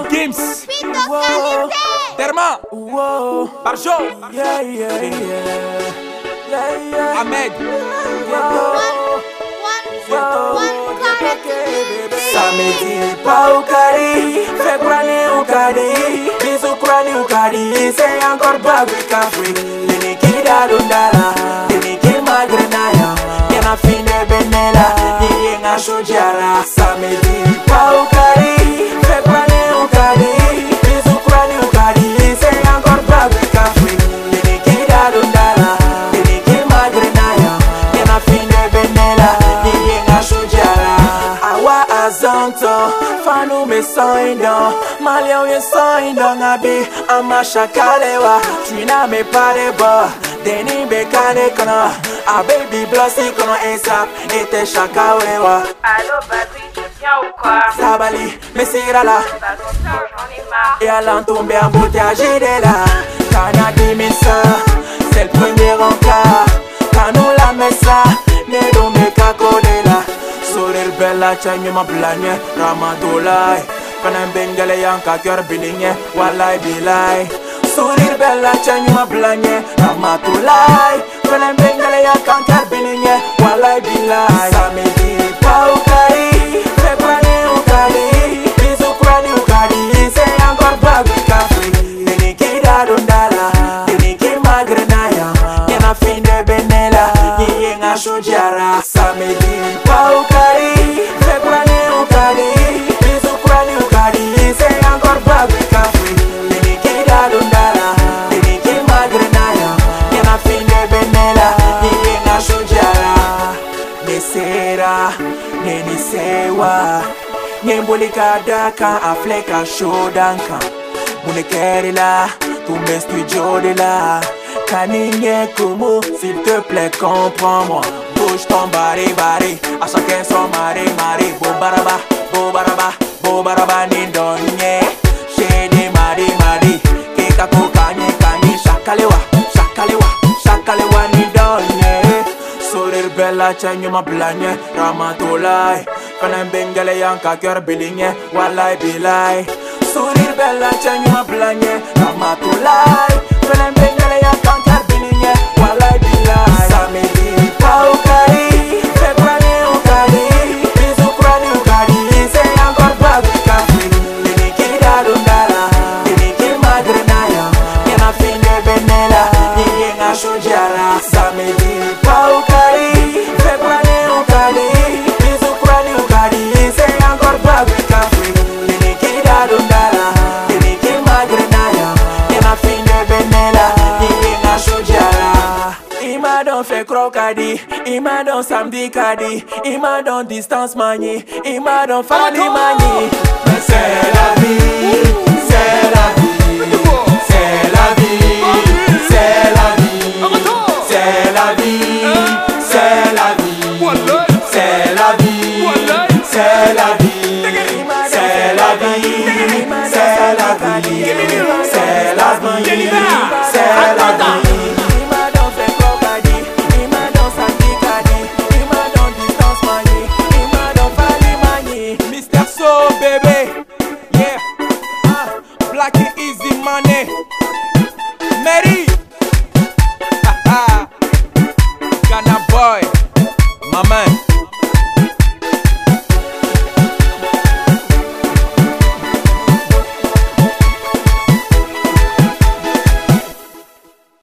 Gims, Wow. Terma, Wow. Barjo, Yeah, yeah, yeah. Yeah, yeah. Ahmed, Samedi pa ukari, fait krani ukari, bisu krani ukari, c'est encore Babrik Afrique. Deniki darundala, deniki magrenaya, yana fine benela, yenga shujara. Samedi pa ukari, fait krani ukari, bisu krani ukari, c'est encore Babrik Afrique. Deniki darundala, deniki magrenaya, yana fine benela, yenga shujara. Awa azanto, fanu me soindo, malio ye soindo ngabi, ama shakalewa, trina me pare bo, deni be kane kono, a baby blossy kono ASAP, ete shakawewa. Allô Babi, tu viens ou quoi? Sabali, me sirala, Bah longtemps, j'en ai marre. et allant tomber en bouteillage de là. Kana dimisa, c'est le premier encart, kanou la mesa, ne do me kakodela. Sourire bella change ma blanye Ramatulai Panem bengale yanka kyor bilinye Walai bilai Sourire bella change ma blanye Ramatulai Panem bengale yanka kyor bilinye Walai bilai Samedi pa ukari Febrani ukari Bisu krani ukari C'est encore Babrik Afrique Deniki darundala Deniki magrenaya Yana finde benela Yenga shujara Samedi pa ukari Febrani ukari Bisu krani ukari C'est encore Babrik Afrique Deniki darundala Deniki magrenaya Yana finde benela Yenga shujara Nesera Nenisewa Nyembulika daka afleka shodanka Munekeri la Tumbe studio de la Kanine Kumu S'il te plaît comprends-moi Bouge ton bari bari A chacun son mari mari Bobaraba, bobaraba, bobaraba nindonye Shedi mari mari Kika kukanye kanye Shakalewa, shakalewa, shakalewa nindonye Sourire bella change ma blanye Ramatulai Fanem bengale yanka kyor bilinye Walai bilai Sourire bella change ma blanye Ramatulai Fanem bengale yanka kyor bilinye Walai bilai Samedi pa ukari Febrani ukari Bisu krani ukari C'est encore Babrik Afrique Deniki darundala Deniki magrenaya Yana fine benela Yenga shujara Samedi pa ukari Febrani ukari Bisu krani ukari C'est encore Babrik Afrique Deniki darundala Deniki magrenaya Yana fine benela Yenga shujara Ima don fait crocadi Ima don samedi kadi Ima don distance mani Ima don family mani Mais c'est la vie C'est la vie C'est la vie C'est la vie C'est la vie C'est la vie C'est la vie C'est la vie C'est la vie C'est la vie C'est la vie C'est la vie Ima don fait crocadi Ima don samedi kadi Ima don distance mani Ima don family mani Mr. So, bébé,